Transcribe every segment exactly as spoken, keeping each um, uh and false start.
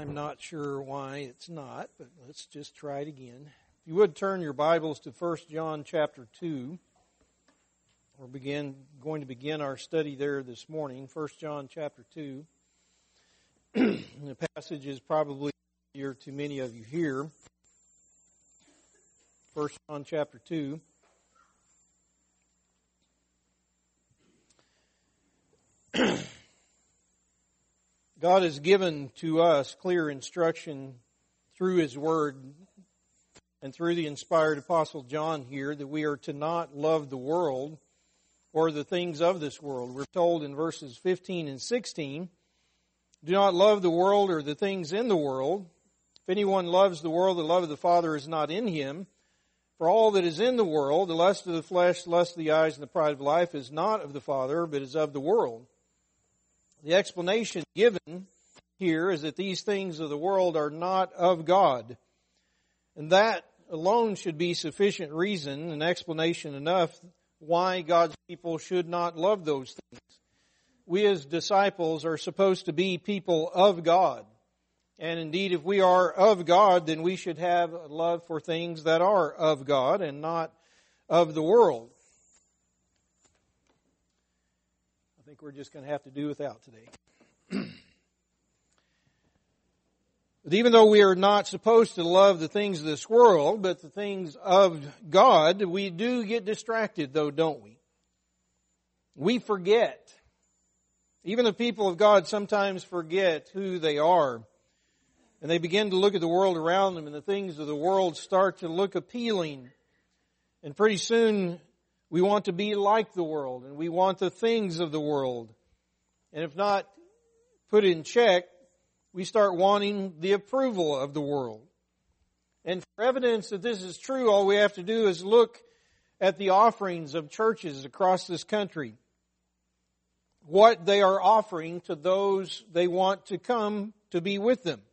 I'm not sure why it's not, but let's just try it again. If you would turn your Bibles to First John chapter two. We're begin, going to begin our study there this morning, First John chapter two. The passage is probably familiar to many of you here. First John chapter two. God has given to us clear instruction through His Word and through the inspired Apostle John here that we are to not love the world or the things of this world. We're told in verses fifteen and sixteen, do not love the world or the things in the world. If anyone loves the world, the love of the Father is not in him. For all that is in the world, the lust of the flesh, the lust of the eyes, and the pride of life is not of the Father, but is of the world. The explanation given here is that these things of the world are not of God. And that alone should be sufficient reason and explanation enough why God's people should not love those things. We as disciples are supposed to be people of God. And indeed, if we are of God, then we should have a love for things that are of God and not of the world. I think we're just going to have to do without today. But even though we are not supposed to love the things of this world, but the things of God, we do get distracted though, don't we? We forget. Even the people of God sometimes forget who they are. And they begin to look at the world around them, and the things of the world start to look appealing. And pretty soon we want to be like the world, and we want the things of the world. And if not put in check, we start wanting the approval of the world. And for evidence that this is true, all we have to do is look at the offerings of churches across this country. What they are offering to those they want to come to be with them.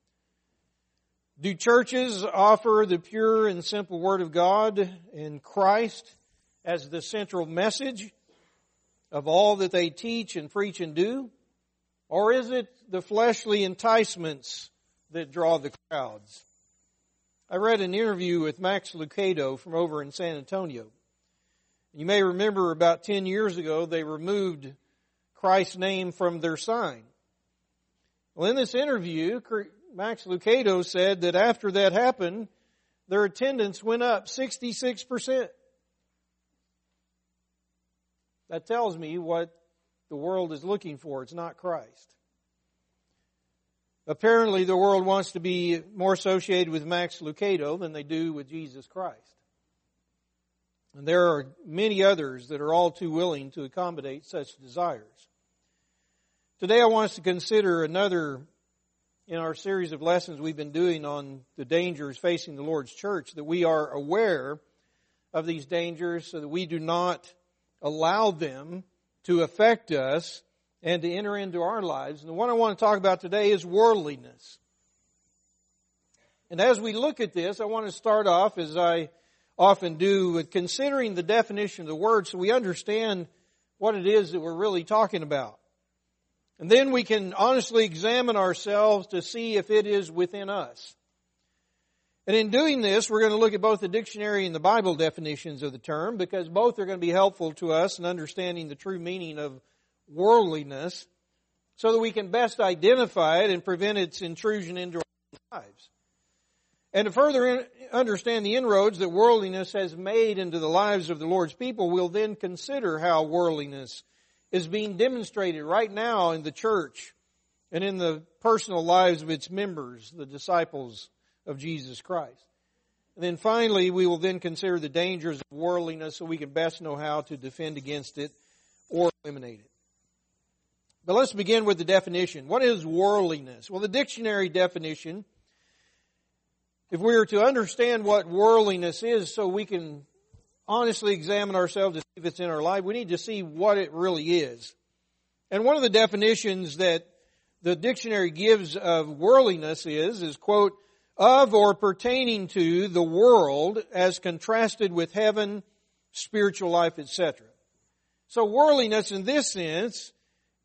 Do churches offer the pure and simple Word of God and Christ as the central message of all that they teach and preach and do? Or is it the fleshly enticements that draw the crowds? I read an interview with Max Lucado from over in San Antonio. You may remember about ten years ago they removed Christ's name from their sign. Well, in this interview, Max Lucado said that after that happened, their attendance went up sixty-six percent. That tells me what the world is looking for. It's not Christ. Apparently, the world wants to be more associated with Max Lucado than they do with Jesus Christ. And there are many others that are all too willing to accommodate such desires. Today I want us to consider another in our series of lessons we've been doing on the dangers facing the Lord's church, that we are aware of these dangers so that we do not allow them to affect us and to enter into our lives. And the one I want to talk about today is worldliness. And as we look at this, I want to start off, as I often do, with considering the definition of the word so we understand what it is that we're really talking about. And then we can honestly examine ourselves to see if it is within us. And in doing this, we're going to look at both the dictionary and the Bible definitions of the term, because both are going to be helpful to us in understanding the true meaning of worldliness so that we can best identify it and prevent its intrusion into our lives. And to further understand the inroads that worldliness has made into the lives of the Lord's people, we'll then consider how worldliness is being demonstrated right now in the church and in the personal lives of its members, the disciples of Jesus Christ. And then finally, we will then consider the dangers of worldliness so we can best know how to defend against it or eliminate it. But let's begin with the definition. What is worldliness? Well, the dictionary definition, if we are to understand what worldliness is so we can honestly examine ourselves to see if it's in our life, we need to see what it really is. And one of the definitions that the dictionary gives of worldliness is, is, quote, of or pertaining to the world as contrasted with heaven, spiritual life, et cetera. So worldliness in this sense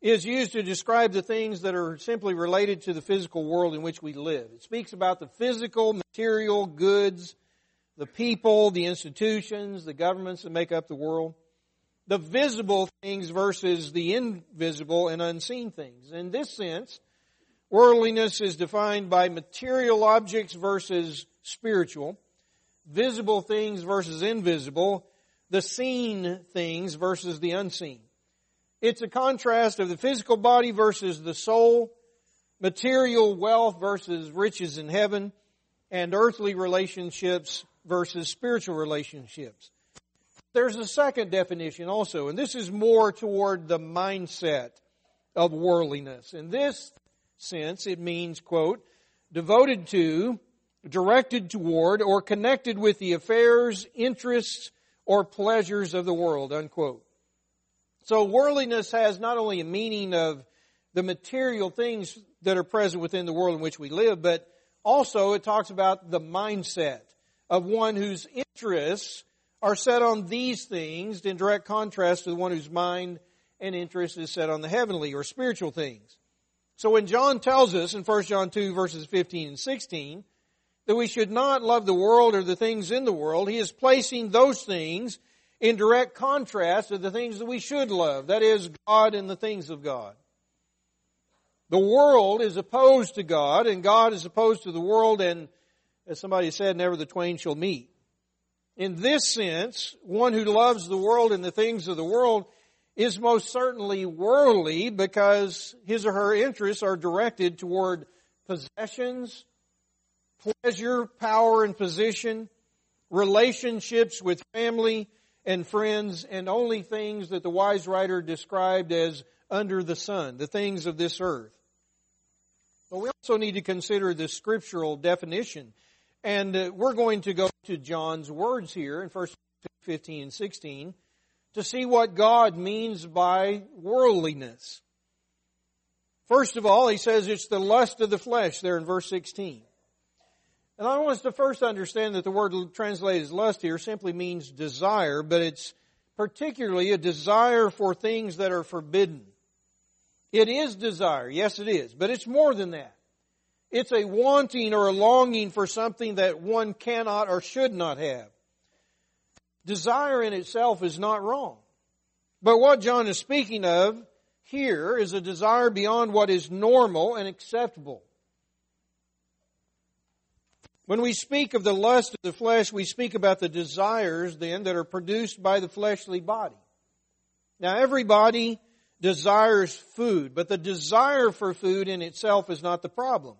is used to describe the things that are simply related to the physical world in which we live. It speaks about the physical, material goods, the people, the institutions, the governments that make up the world. The visible things versus the invisible and unseen things. In this sense, worldliness is defined by material objects versus spiritual, visible things versus invisible, the seen things versus the unseen. It's a contrast of the physical body versus the soul, material wealth versus riches in heaven, and earthly relationships versus spiritual relationships. There's a second definition also, and this is more toward the mindset of worldliness. In this sense, it means, quote, devoted to, directed toward, or connected with the affairs, interests, or pleasures of the world, unquote. So worldliness has not only a meaning of the material things that are present within the world in which we live, but also it talks about the mindset of one whose interests are set on these things in direct contrast to the one whose mind and interest is set on the heavenly or spiritual things. So when John tells us in First John two verses fifteen and sixteen that we should not love the world or the things in the world, he is placing those things in direct contrast to the things that we should love. That is, God and the things of God. The world is opposed to God, and God is opposed to the world, and as somebody said, never the twain shall meet. In this sense, one who loves the world and the things of the world is most certainly worldly because his or her interests are directed toward possessions, pleasure, power and position, relationships with family and friends, and only things that the wise writer described as under the sun, the things of this earth. But we also need to consider the scriptural definition. And uh, we're going to go to John's words here in First fifteen and sixteen to see what God means by worldliness. First of all, he says it's the lust of the flesh there in verse sixteen. And I want us to first understand that the word translated as lust here simply means desire, but it's particularly a desire for things that are forbidden. It is desire, yes it is, but it's more than that. It's a wanting or a longing for something that one cannot or should not have. Desire in itself is not wrong. But what John is speaking of here is a desire beyond what is normal and acceptable. When we speak of the lust of the flesh, we speak about the desires then that are produced by the fleshly body. Now everybody desires food, but the desire for food in itself is not the problem.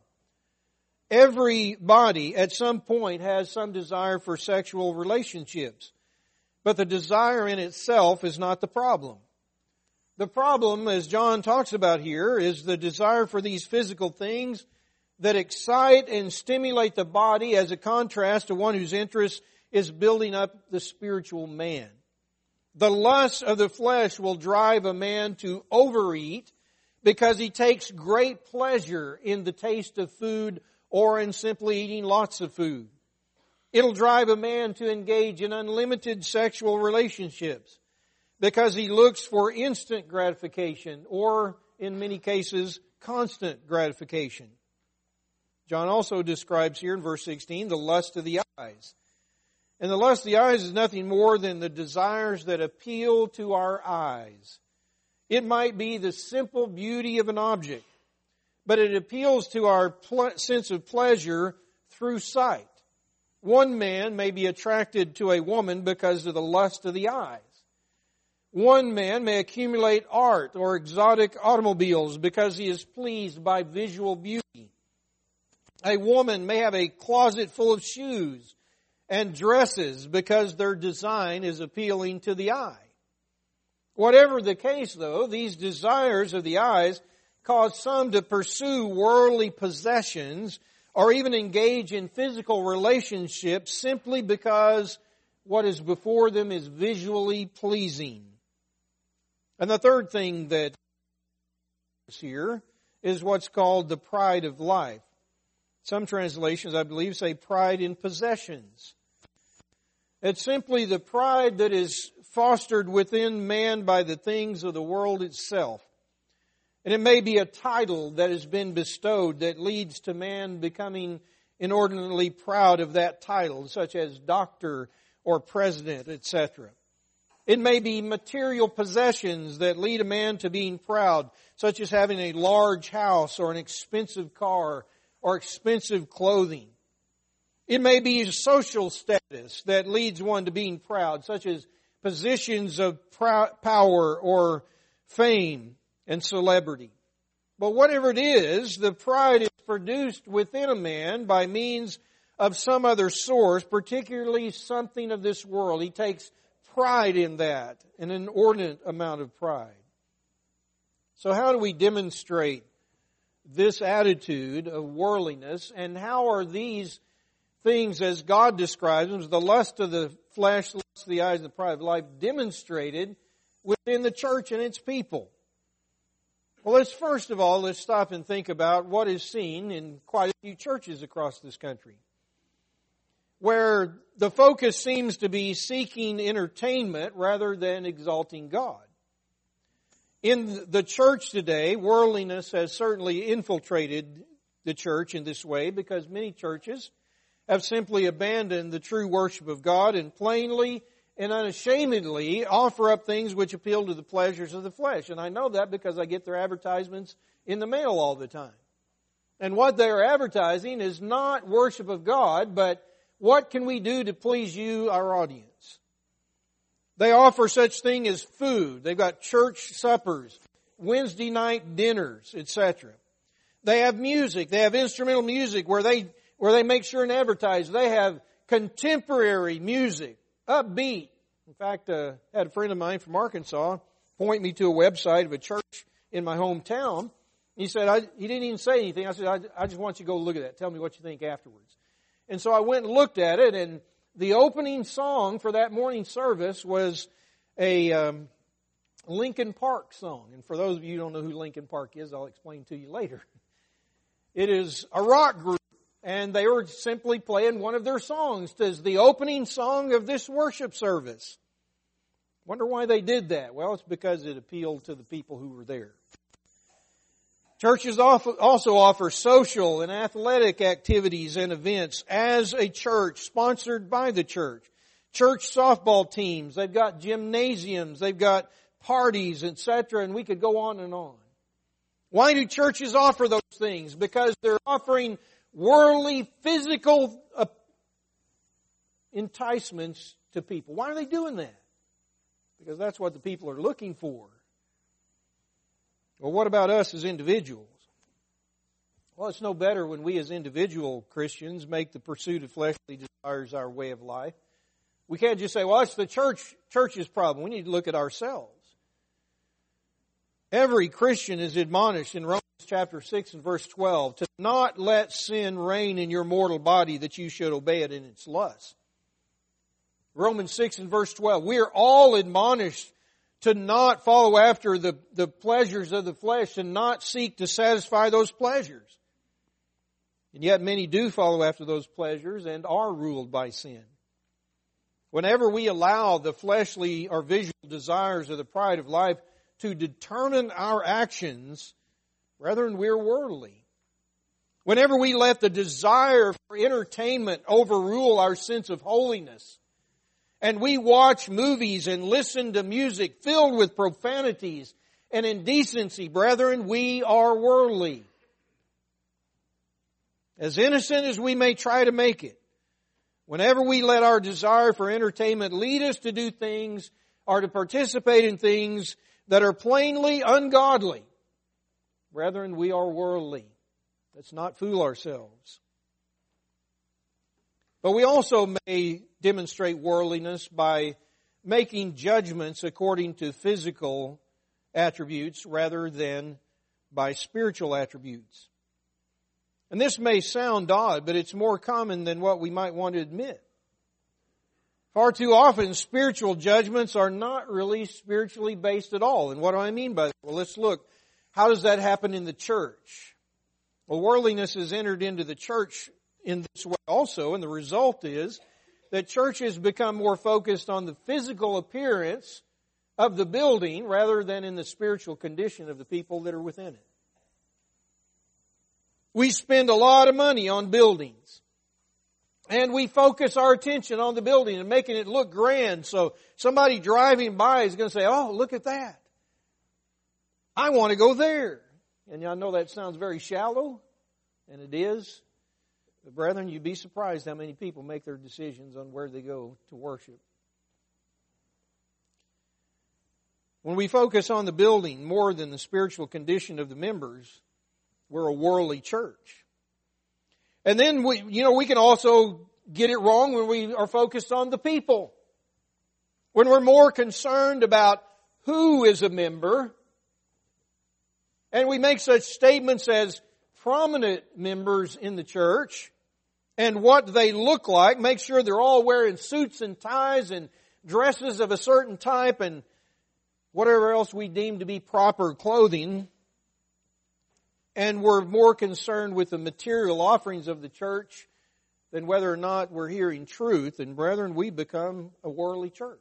Every body at some point has some desire for sexual relationships, but the desire in itself is not the problem. The problem, as John talks about here, is the desire for these physical things that excite and stimulate the body as a contrast to one whose interest is building up the spiritual man. The lust of the flesh will drive a man to overeat because he takes great pleasure in the taste of food or in simply eating lots of food. It'll drive a man to engage in unlimited sexual relationships because he looks for instant gratification or, in many cases, constant gratification. John also describes here in verse sixteen the lust of the eyes. And the lust of the eyes is nothing more than the desires that appeal to our eyes. It might be the simple beauty of an object, but it appeals to our ple- sense of pleasure through sight. One man may be attracted to a woman because of the lust of the eyes. One man may accumulate art or exotic automobiles because he is pleased by visual beauty. A woman may have a closet full of shoes and dresses because their design is appealing to the eye. Whatever the case, though, these desires of the eyes cause some to pursue worldly possessions or even engage in physical relationships simply because what is before them is visually pleasing. And the third thing that is here is what's called the pride of life. Some translations, I believe, say pride in possessions. It's simply the pride that is fostered within man by the things of the world itself. And it may be a title that has been bestowed that leads to man becoming inordinately proud of that title, such as doctor or president, et cetera. It may be material possessions that lead a man to being proud, such as having a large house or an expensive car or expensive clothing. It may be social status that leads one to being proud, such as positions of power or fame and celebrity. But whatever it is, the pride is produced within a man by means of some other source, particularly something of this world. He takes pride in that, an inordinate amount of pride. So how do we demonstrate this attitude of worldliness, and how are these things, as God describes them, the lust of the flesh, the lust of the eyes, and the pride of life, demonstrated within the church and its people? Well, let's first of all, let's stop and think about what is seen in quite a few churches across this country, where the focus seems to be seeking entertainment rather than exalting God. In the church today, worldliness has certainly infiltrated the church in this way, because many churches have simply abandoned the true worship of God and plainly and unashamedly offer up things which appeal to the pleasures of the flesh. And I know that because I get their advertisements in the mail all the time. And what they are advertising is not worship of God, but what can we do to please you, our audience? They offer such thing as food. They've got church suppers, Wednesday night dinners, et cetera. They have music. They have instrumental music where they where they make sure and advertise. They have contemporary music, upbeat. In fact, uh, I had a friend of mine from Arkansas point me to a website of a church in my hometown. He said, I, he didn't even say anything. I said, I, I just want you to go look at that. Tell me what you think afterwards. And so I went and looked at it, and the opening song for that morning service was a um, Linkin Park song. And for those of you who don't know who Linkin Park is, I'll explain to you later. It is a rock group, and they were simply playing one of their songs as the opening song of this worship service. Wonder why they did that? Well, it's because it appealed to the people who were there. Churches also offer social and athletic activities and events as a church, sponsored by the church. Church softball teams, they've got gymnasiums, they've got parties, et cetera, and we could go on and on. Why do churches offer those things? Because they're offering worldly, physical uh, enticements to people. Why are they doing that? Because that's what the people are looking for. Well, what about us as individuals? Well, it's no better when we as individual Christians make the pursuit of fleshly desires our way of life. We can't just say, well, it's the church, church's problem. We need to look at ourselves. Every Christian is admonished in Romans chapter six and verse twelve to not let sin reign in your mortal body, that you should obey it in its lust. Romans six and verse twelve. We are all admonished to not follow after the, the pleasures of the flesh and not seek to satisfy those pleasures. And yet many do follow after those pleasures and are ruled by sin. Whenever we allow the fleshly or visual desires of the pride of life to determine our actions, brethren, we're worldly. Whenever we let the desire for entertainment overrule our sense of holiness, and we watch movies and listen to music filled with profanities and indecency, brethren, we are worldly. As innocent as we may try to make it, whenever we let our desire for entertainment lead us to do things or to participate in things that are plainly ungodly, brethren, we are worldly. Let's not fool ourselves. But we also may demonstrate worldliness by making judgments according to physical attributes rather than by spiritual attributes. And this may sound odd, but it's more common than what we might want to admit. Far too often, spiritual judgments are not really spiritually based at all. And what do I mean by that? Well, let's look. How does that happen in the church? Well, worldliness has entered into the church in this way also, and the result is that churches become more focused on the physical appearance of the building rather than in the spiritual condition of the people that are within it. We spend a lot of money on buildings. And we focus our attention on the building and making it look grand. So somebody driving by is going to say, oh, look at that. I want to go there. And I know that sounds very shallow, and it is. But brethren, you'd be surprised how many people make their decisions on where they go to worship. When we focus on the building more than the spiritual condition of the members, we're a worldly church. And then we, you know, we can also get it wrong when we are focused on the people. When we're more concerned about who is a member, and we make such statements as prominent members in the church and what they look like, make sure they're all wearing suits and ties and dresses of a certain type and whatever else we deem to be proper clothing. And we're more concerned with the material offerings of the church than whether or not we're hearing truth. And brethren, we become a worldly church.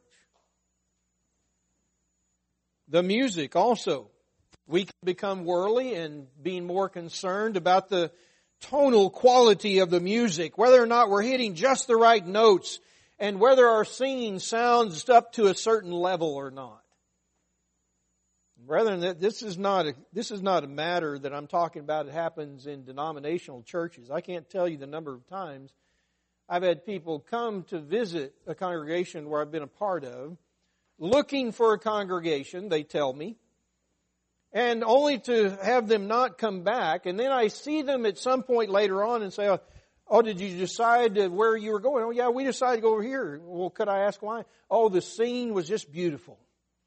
The music also. We can become worldly and being more concerned about the tonal quality of the music, whether or not we're hitting just the right notes, and whether our singing sounds up to a certain level or not. Brethren, this is not a, this is not a matter that I'm talking about. It happens in denominational churches. I can't tell you the number of times I've had people come to visit a congregation where I've been a part of, looking for a congregation, they tell me, and only to have them not come back. And then I see them at some point later on and say, oh, oh did you decide where you were going? Oh, yeah, we decided to go over here. Well, could I ask why? Oh, the scene was just beautiful.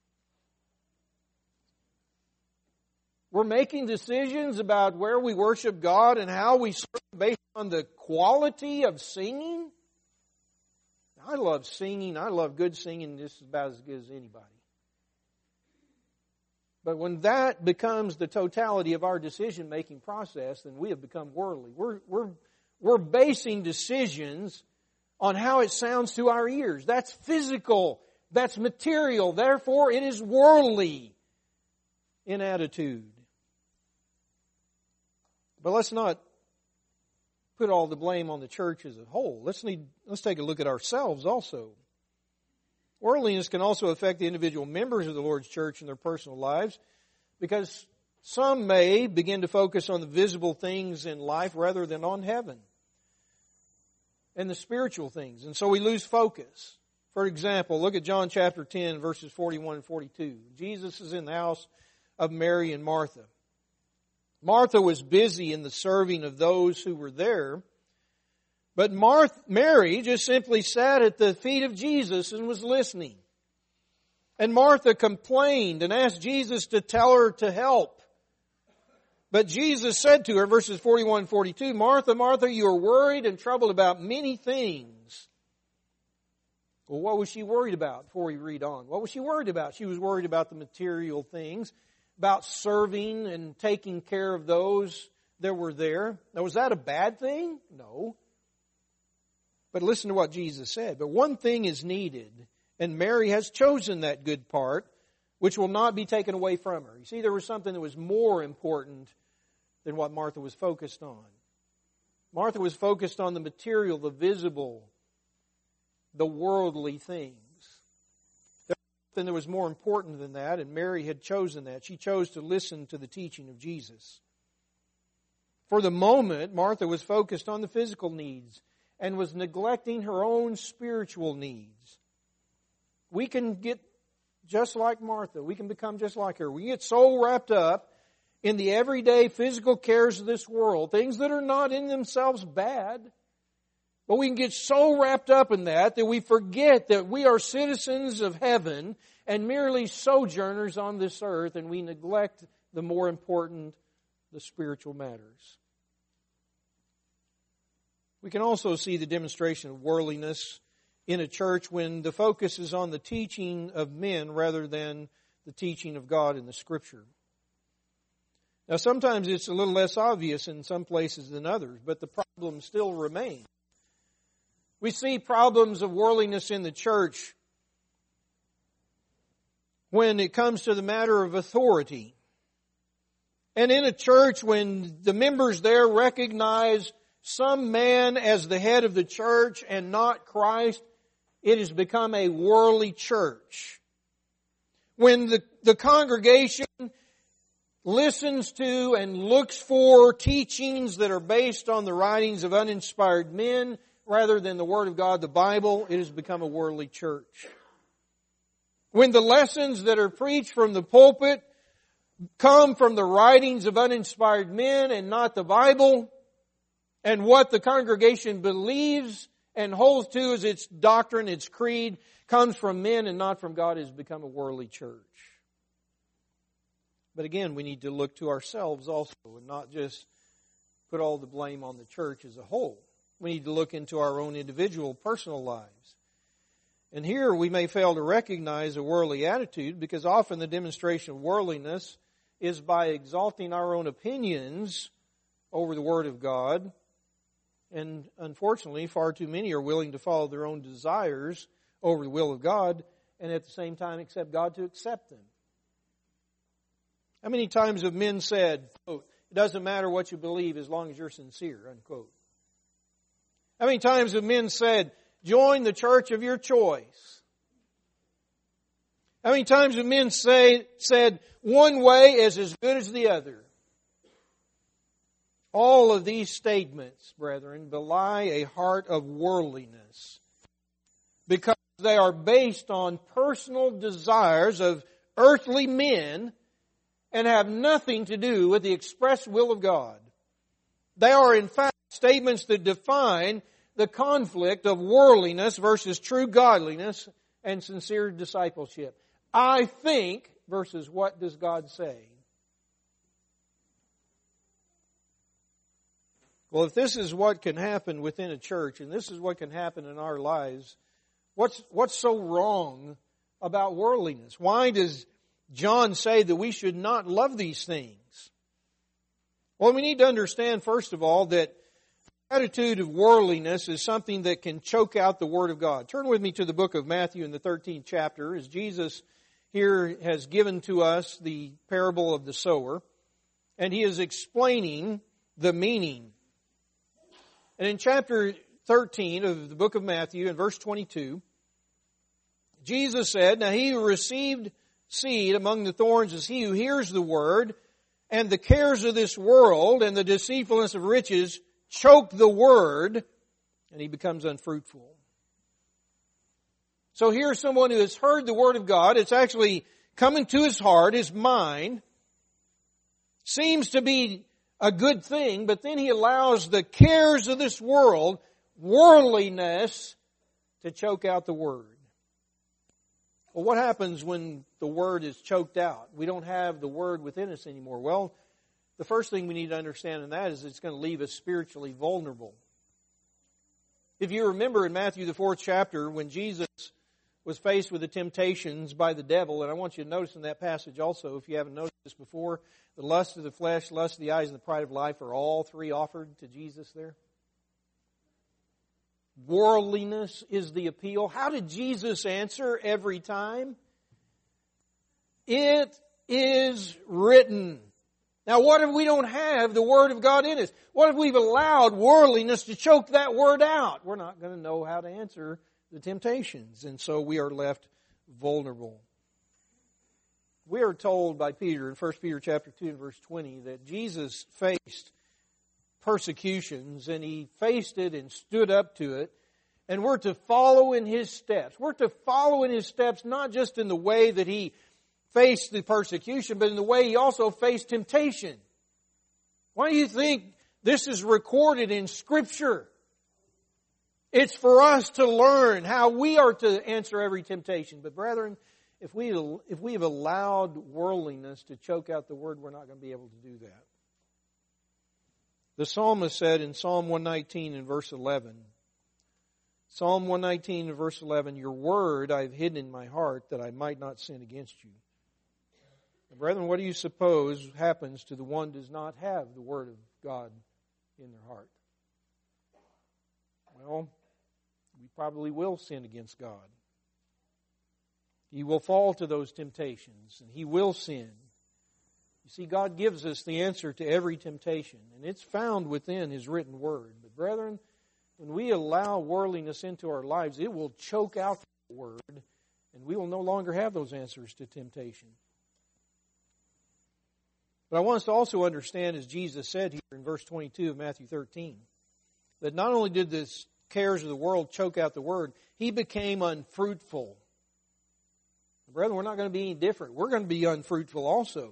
We're making decisions about where we worship God and how we serve based on the quality of singing. I love singing. I love good singing just about as good as anybody. But when that becomes the totality of our decision-making process, then we have become worldly. We're, we're, we're basing decisions on how it sounds to our ears. That's physical. That's material. Therefore, it is worldly in attitude. But let's not put all the blame on the church as a whole. Let's need, let's take a look at ourselves also. Worldliness can also affect the individual members of the Lord's church in their personal lives, because some may begin to focus on the visible things in life rather than on heaven and the spiritual things. And so we lose focus. For example, look at John chapter ten, verses forty-one and forty-two. Jesus is in the house of Mary and Martha. Martha was busy in the serving of those who were there, but Martha, Mary just simply sat at the feet of Jesus and was listening. And Martha complained and asked Jesus to tell her to help. But Jesus said to her, verses forty-one and forty-two, Martha, Martha, you are worried and troubled about many things. Well, what was she worried about before we read on? What was she worried about? She was worried about the material things, about serving and taking care of those that were there. Now, was that a bad thing? No. But listen to what Jesus said. But one thing is needed, and Mary has chosen that good part, which will not be taken away from her. You see, there was something that was more important than what Martha was focused on. Martha was focused on the material, the visible, the worldly things. Then there was more important than that, and Mary had chosen that. She chose to listen to the teaching of Jesus. For the moment, Martha was focused on the physical needs and was neglecting her own spiritual needs. We can get just like Martha. We can become just like her. We get so wrapped up in the everyday physical cares of this world, things that are not in themselves bad. But we can get so wrapped up in that that we forget that we are citizens of heaven and merely sojourners on this earth, and we neglect the more important, the spiritual matters. We can also see the demonstration of worldliness in a church when the focus is on the teaching of men rather than the teaching of God in the Scripture. Now, sometimes it's a little less obvious in some places than others, but the problem still remains. We see problems of worldliness in the church when it comes to the matter of authority. And in a church, when the members there recognize some man as the head of the church and not Christ, it has become a worldly church. When the, the congregation listens to and looks for teachings that are based on the writings of uninspired men rather than the Word of God, the Bible, it has become a worldly church. When the lessons that are preached from the pulpit come from the writings of uninspired men and not the Bible, and what the congregation believes and holds to as its doctrine, its creed, comes from men and not from God, it has become a worldly church. But again, we need to look to ourselves also and not just put all the blame on the church as a whole. We need to look into our own individual, personal lives. And here we may fail to recognize a worldly attitude because often the demonstration of worldliness is by exalting our own opinions over the Word of God. And unfortunately, far too many are willing to follow their own desires over the will of God and at the same time accept God to accept them. How many times have men said, quote, it doesn't matter what you believe as long as you're sincere, unquote. How many times have men said, join the church of your choice? How many times have men say, said, one way is as good as the other? All of these statements, brethren, belie a heart of worldliness because they are based on personal desires of earthly men and have nothing to do with the express will of God. They are, in fact, statements that define the conflict of worldliness versus true godliness and sincere discipleship. I think versus what does God say? Well, if this is what can happen within a church, and this is what can happen in our lives, what's, what's so wrong about worldliness? Why does John say that we should not love these things? Well, we need to understand, first of all, that the attitude of worldliness is something that can choke out the Word of God. Turn with me to the book of Matthew in the thirteenth chapter, as Jesus here has given to us the parable of the sower, and He is explaining the meaning. And in chapter thirteen of the book of Matthew, in verse twenty-two, Jesus said, now he who received seed among the thorns is he who hears the word, and the cares of this world and the deceitfulness of riches choke the word, and he becomes unfruitful. So here's someone who has heard the word of God. It's actually coming to his heart, his mind. Seems to be a good thing, but then he allows the cares of this world, worldliness, to choke out the word. Well, what happens when the word is choked out? We don't have the word within us anymore. Well, the first thing we need to understand in that is it's going to leave us spiritually vulnerable. If you remember in Matthew the fourth chapter, when Jesus was faced with the temptations by the devil, and I want you to notice in that passage also, if you haven't noticed this before, the lust of the flesh, lust of the eyes, and the pride of life are all three offered to Jesus there. Worldliness is the appeal. How did Jesus answer every time? It is written. Now what if we don't have the Word of God in us? What if we've allowed worldliness to choke that Word out? We're not going to know how to answer the temptations, and so we are left vulnerable. We are told by Peter in First Peter chapter two and verse twenty that Jesus faced persecutions, and He faced it and stood up to it, and we're to follow in His steps. We're to follow in His steps not just in the way that He faced the persecution, but in the way He also faced temptation. Why do you think this is recorded in Scripture? It's for us to learn how we are to answer every temptation. But brethren, if we if we have allowed worldliness to choke out the Word, we're not going to be able to do that. The psalmist said in Psalm one nineteen and verse eleven, Psalm one nineteen and verse eleven, your word I've hidden in my heart that I might not sin against you. And brethren, what do you suppose happens to the one who does not have the Word of God in their heart? Well, we probably will sin against God. He will fall to those temptations, and he will sin. You see, God gives us the answer to every temptation, and it's found within His written Word. But brethren, when we allow worldliness into our lives, it will choke out the Word, and we will no longer have those answers to temptation. But I want us to also understand, as Jesus said here in verse twenty-two of Matthew thirteen, that not only did the cares of the world choke out the Word, He became unfruitful. Brethren, we're not going to be any different. We're going to be unfruitful also.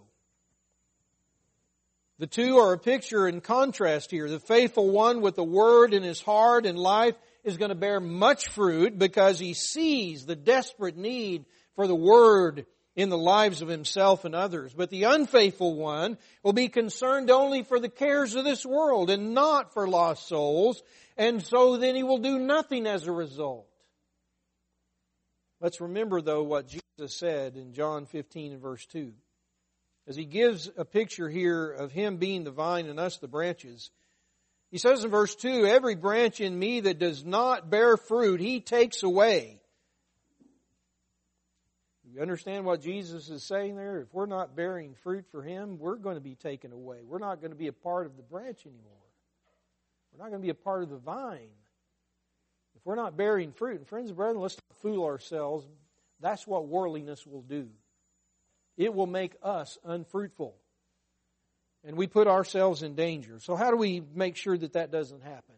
The two are a picture in contrast here. The faithful one with the Word in his heart and life is going to bear much fruit because he sees the desperate need for the Word in the lives of himself and others. But the unfaithful one will be concerned only for the cares of this world and not for lost souls, and so then he will do nothing as a result. Let's remember, though, what Jesus said in John fifteen and verse two. As He gives a picture here of Him being the vine and us the branches. He says in verse two, every branch in me that does not bear fruit, He takes away. You understand what Jesus is saying there? If we're not bearing fruit for Him, we're going to be taken away. We're not going to be a part of the branch anymore. We're not going to be a part of the vine. If we're not bearing fruit, and friends and brethren, let's not fool ourselves. That's what worldliness will do. It will make us unfruitful. And we put ourselves in danger. So how do we make sure that that doesn't happen?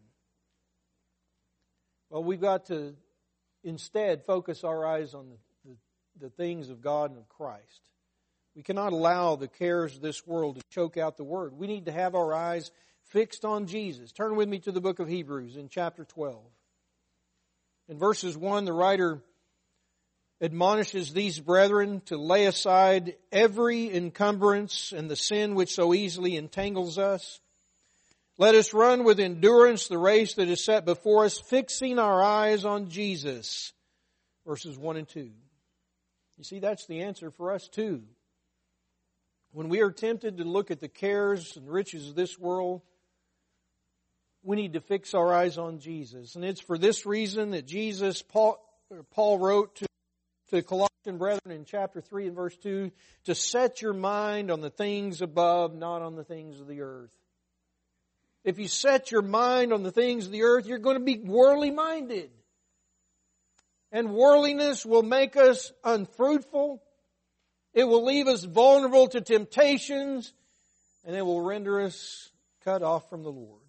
Well, we've got to instead focus our eyes on the, the, the things of God and of Christ. We cannot allow the cares of this world to choke out the Word. We need to have our eyes fixed on Jesus. Turn with me to the book of Hebrews in chapter twelve. In verses one, the writer admonishes these brethren to lay aside every encumbrance and the sin which so easily entangles us. Let us run with endurance the race that is set before us, fixing our eyes on Jesus. Verses one and two. You see, that's the answer for us too. When we are tempted to look at the cares and riches of this world, we need to fix our eyes on Jesus. And it's for this reason that Jesus, Paul, Paul wrote to to the Colossian brethren in chapter three and verse two, to set your mind on the things above, not on the things of the earth. If you set your mind on the things of the earth, you're going to be worldly minded. And worldliness will make us unfruitful. It will leave us vulnerable to temptations, and it will render us cut off from the Lord.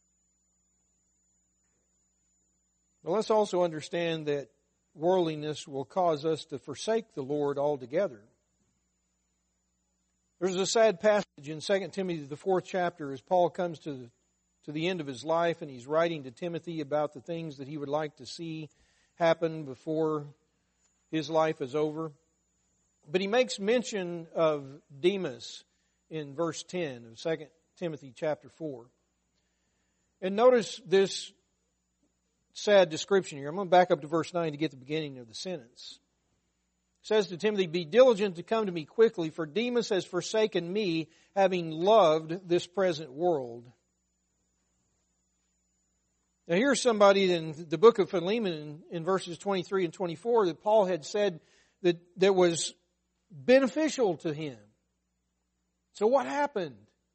But let's also understand that worldliness will cause us to forsake the Lord altogether. There's a sad passage in Second Timothy, the fourth chapter, as Paul comes to the, to the end of his life, and he's writing to Timothy about the things that he would like to see happen before his life is over. But he makes mention of Demas in verse ten of Second Timothy chapter four. And notice this sad description here. I'm going to back up to verse nine to get the beginning of the sentence. It says to Timothy, be diligent to come to me quickly, for Demas has forsaken me, having loved this present world. Now here's somebody in the book of Philemon in, in verses twenty-three and twenty-four that Paul had said that, that was beneficial to him. So what happened?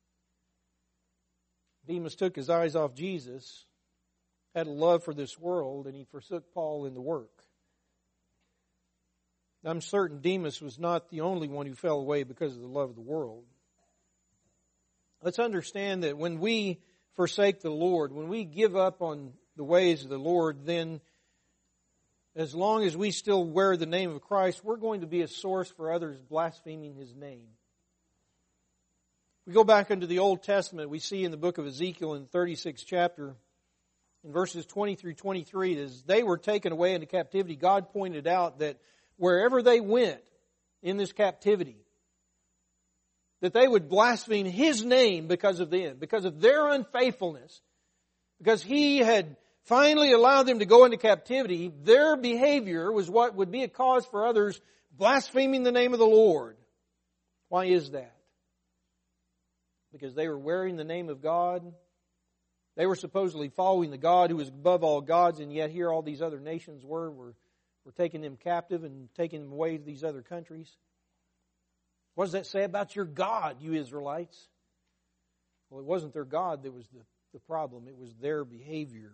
Demas took his eyes off Jesus, had a love for this world, and he forsook Paul in the work. I'm certain Demas was not the only one who fell away because of the love of the world. Let's understand that when we forsake the Lord, when we give up on the ways of the Lord, then as long as we still wear the name of Christ, we're going to be a source for others blaspheming His name. We go back into the Old Testament, we see in the book of Ezekiel in the thirty-sixth chapter, in verses twenty through twenty-three, as they were taken away into captivity, God pointed out that wherever they went in this captivity, that they would blaspheme His name because of them, because of their unfaithfulness, because He had finally allowed them to go into captivity. Their behavior was what would be a cause for others blaspheming the name of the Lord. Why is that? Because they were wearing the name of God. They were supposedly following the God who was above all gods, and yet here all these other nations were, were We're taking them captive and taking them away to these other countries. What does that say about your God, you Israelites? Well, it wasn't their God that was the, the problem. It was their behavior.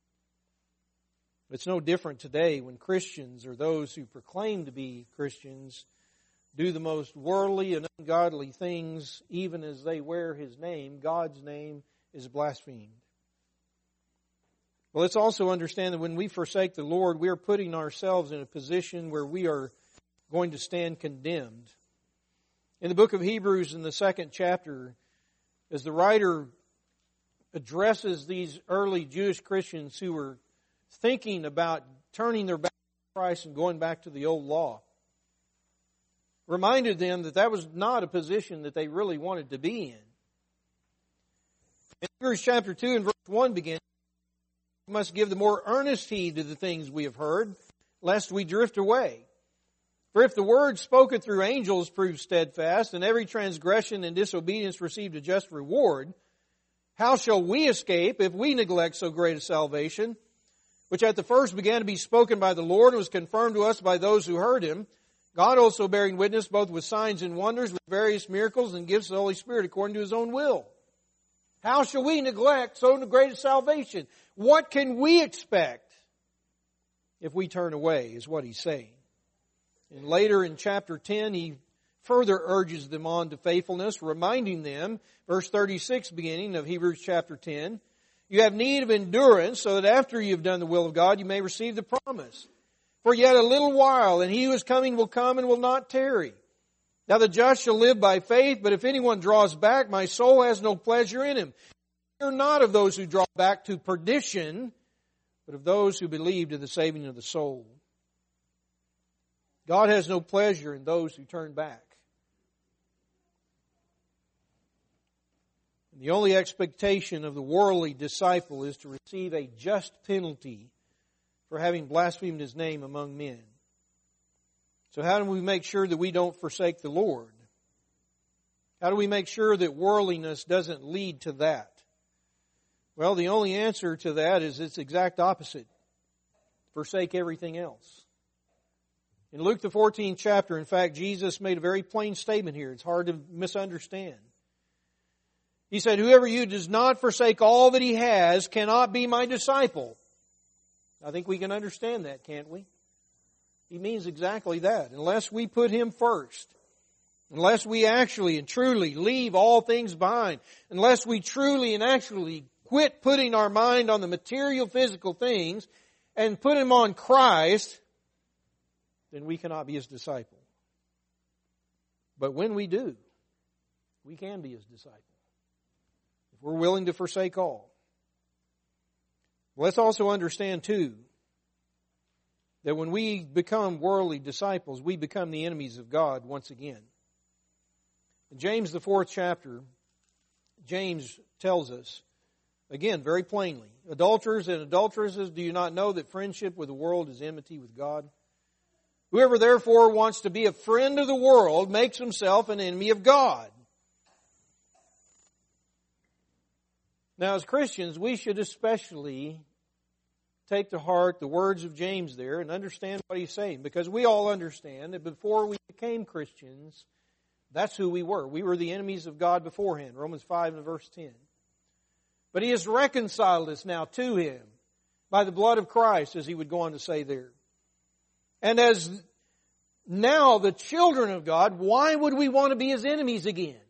It's no different today when Christians or those who proclaim to be Christians do the most worldly and ungodly things, even as they wear His name. God's name is blasphemed. Well, let's also understand that when we forsake the Lord, we are putting ourselves in a position where we are going to stand condemned. In the book of Hebrews, in the second chapter, as the writer addresses these early Jewish Christians who were thinking about turning their back to Christ and going back to the old law, reminded them that that was not a position that they really wanted to be in. In Hebrews chapter two and verse one begins, we must give the more earnest heed to the things we have heard, lest we drift away. For if the word spoken through angels proved steadfast, and every transgression and disobedience received a just reward, how shall we escape if we neglect so great a salvation, which at the first began to be spoken by the Lord and was confirmed to us by those who heard Him, God also bearing witness both with signs and wonders, with various miracles and gifts of the Holy Spirit according to His own will? How shall we neglect so great a salvation? What can we expect if we turn away, is what he's saying. And later in chapter ten, he further urges them on to faithfulness, reminding them, verse thirty-six beginning of Hebrews chapter ten, you have need of endurance, so that after you have done the will of God, you may receive the promise. For yet a little while, and He who is coming will come and will not tarry. Now the just shall live by faith, but if anyone draws back, my soul has no pleasure in him. Fear not of those who draw back to perdition, but of those who believe to the saving of the soul. God has no pleasure in those who turn back. And the only expectation of the worldly disciple is to receive a just penalty for having blasphemed His name among men. So how do we make sure that we don't forsake the Lord? How do we make sure that worldliness doesn't lead to that? Well, the only answer to that is its exact opposite. Forsake everything else. In Luke the fourteenth chapter, in fact, Jesus made a very plain statement here. It's hard to misunderstand. He said, whoever you does not forsake all that he has cannot be my disciple. I think we can understand that, can't we? He means exactly that. Unless we put Him first, unless we actually and truly leave all things behind, unless we truly and actually quit putting our mind on the material, physical things and put Him on Christ, then we cannot be His disciple. But when we do, we can be His disciple. If we're willing to forsake all. Let's also understand, too, that when we become worldly disciples, we become the enemies of God once again. In James, the fourth chapter, James tells us, again, very plainly, adulterers and adulteresses, do you not know that friendship with the world is enmity with God? Whoever therefore wants to be a friend of the world makes himself an enemy of God. Now, as Christians, we should especially take to heart the words of James there and understand what he's saying, because we all understand that before we became Christians, that's who we were. We were the enemies of God beforehand, Romans five and verse ten. But He has reconciled us now to Him by the blood of Christ, as he would go on to say there. And as now the children of God, why would we want to be His enemies again?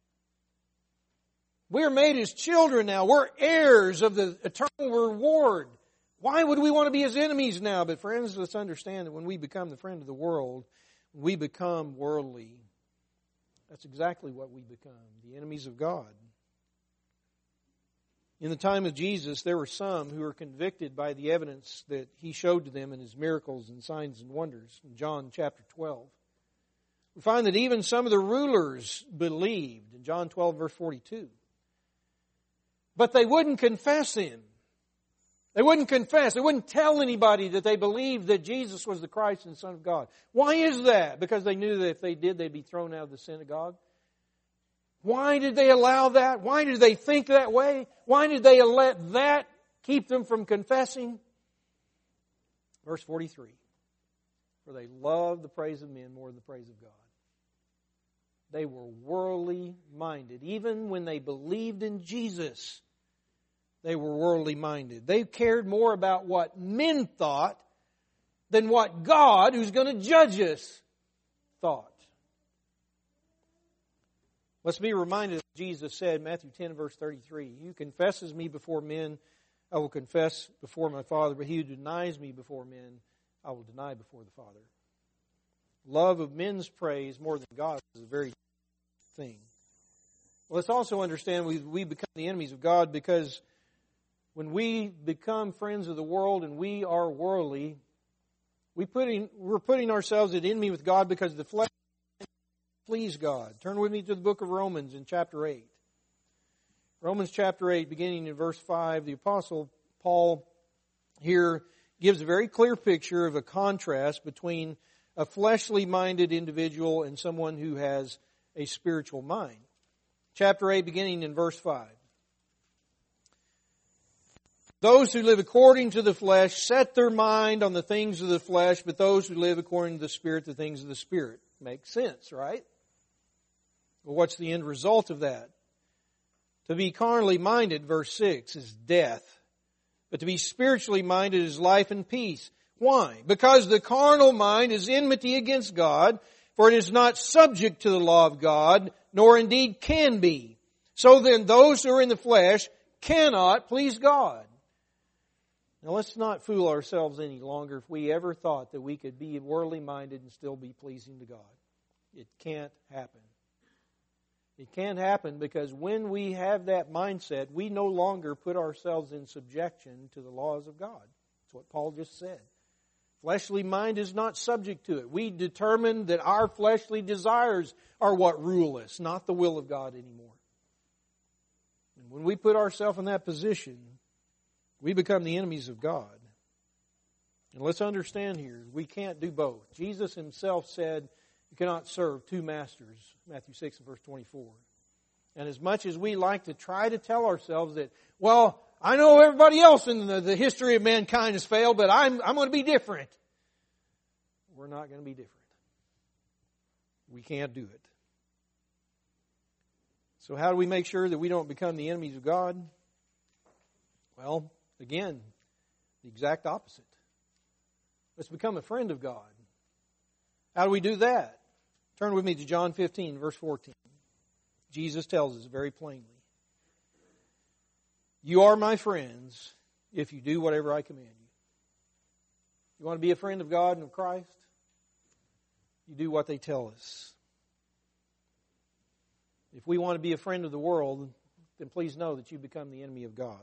We're made His children now. We're heirs of the eternal reward. Why would we want to be His enemies now? But friends, let's understand that when we become the friend of the world, we become worldly. That's exactly what we become, the enemies of God. In the time of Jesus, there were some who were convicted by the evidence that He showed to them in His miracles and signs and wonders. In John chapter twelve, we find that even some of the rulers believed, in John twelve verse forty-two. But they wouldn't confess Him. They wouldn't confess. They wouldn't tell anybody that they believed that Jesus was the Christ and Son of God. Why is that? Because they knew that if they did, they'd be thrown out of the synagogue. Why did they allow that? Why did they think that way? Why did they let that keep them from confessing? Verse forty-three. For they loved the praise of men more than the praise of God. They were worldly minded. Even when they believed in Jesus, they were worldly minded. They cared more about what men thought than what God, who's going to judge us, thought. Let's be reminded that Jesus said, Matthew ten, verse thirty-three, "He who confesses me before men, I will confess before my Father, but he who denies me before men, I will deny before the Father." Love of men's praise more than God's is a very thing. Let's also understand we, we become the enemies of God because when we become friends of the world and we are worldly, we putting, we're putting ourselves at enemy with God because the flesh please God. Turn with me to the book of Romans in chapter eight. Romans chapter eight, beginning in verse five, the Apostle Paul here gives a very clear picture of a contrast between a fleshly-minded individual and someone who has a spiritual mind. Chapter eight, beginning in verse five. "Those who live according to the flesh set their mind on the things of the flesh, but those who live according to the Spirit, the things of the Spirit." Makes sense, right? Well, what's the end result of that? To be carnally minded, verse six, is death. But to be spiritually minded is life and peace. Why? Because the carnal mind is enmity against God, for it is not subject to the law of God, nor indeed can be. So then those who are in the flesh cannot please God. Now let's not fool ourselves any longer if we ever thought that we could be worldly minded and still be pleasing to God. It can't happen. It can't happen because when we have that mindset, we no longer put ourselves in subjection to the laws of God. That's what Paul just said. Fleshly mind is not subject to it. We determine that our fleshly desires are what rule us, not the will of God anymore. And when we put ourselves in that position, we become the enemies of God. And let's understand here, we can't do both. Jesus Himself said, you cannot serve two masters, Matthew six and verse twenty-four. And as much as we like to try to tell ourselves that, well, I know everybody else in the, the history of mankind has failed, but I'm, I'm going to be different. We're not going to be different. We can't do it. So how do we make sure that we don't become the enemies of God? Well, again, the exact opposite. Let's become a friend of God. How do we do that? Turn with me to John fifteen, verse fourteen. Jesus tells us very plainly. You are my friends if you do whatever I command you. You want to be a friend of God and of Christ? You do what they tell us. If we want to be a friend of the world, then please know that you become the enemy of God.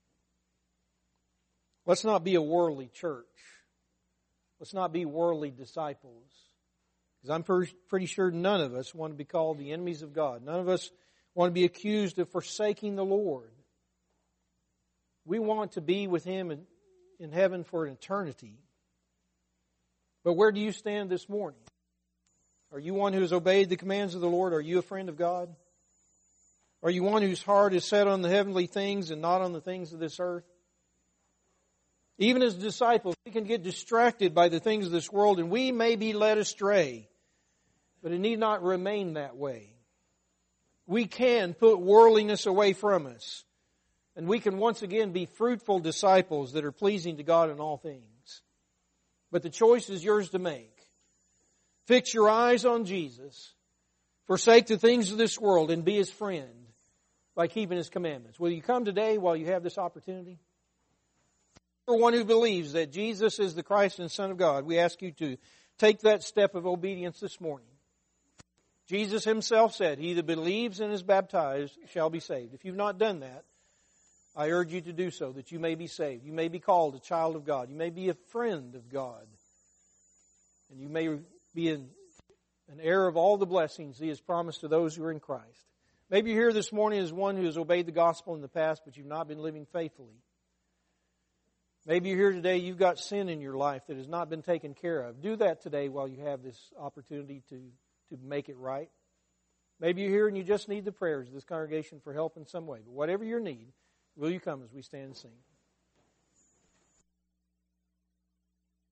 Let's not be a worldly church. Let's not be worldly disciples. Because I'm per- pretty sure none of us want to be called the enemies of God. None of us want to be accused of forsaking the Lord. We want to be with Him in, in heaven for an eternity. But where do you stand this morning? Are you one who has obeyed the commands of the Lord? Are you a friend of God? Are you one whose heart is set on the heavenly things and not on the things of this earth? Even as disciples, we can get distracted by the things of this world and we may be led astray. But it need not remain that way. We can put worldliness away from us. And we can once again be fruitful disciples that are pleasing to God in all things. But the choice is yours to make. Fix your eyes on Jesus. Forsake the things of this world and be His friend by keeping His commandments. Will you come today while you have this opportunity? For one who believes that Jesus is the Christ and Son of God, we ask you to take that step of obedience this morning. Jesus Himself said, he that believes and is baptized shall be saved. If you've not done that, I urge you to do so, that you may be saved. You may be called a child of God. You may be a friend of God. And you may be an, an heir of all the blessings He has promised to those who are in Christ. Maybe you're here this morning as one who has obeyed the gospel in the past, but you've not been living faithfully. Maybe you're here today, you've got sin in your life that has not been taken care of. Do that today while you have this opportunity to, to make it right. Maybe you're here and you just need the prayers of this congregation for help in some way. But whatever your need, will you come as we stand and sing?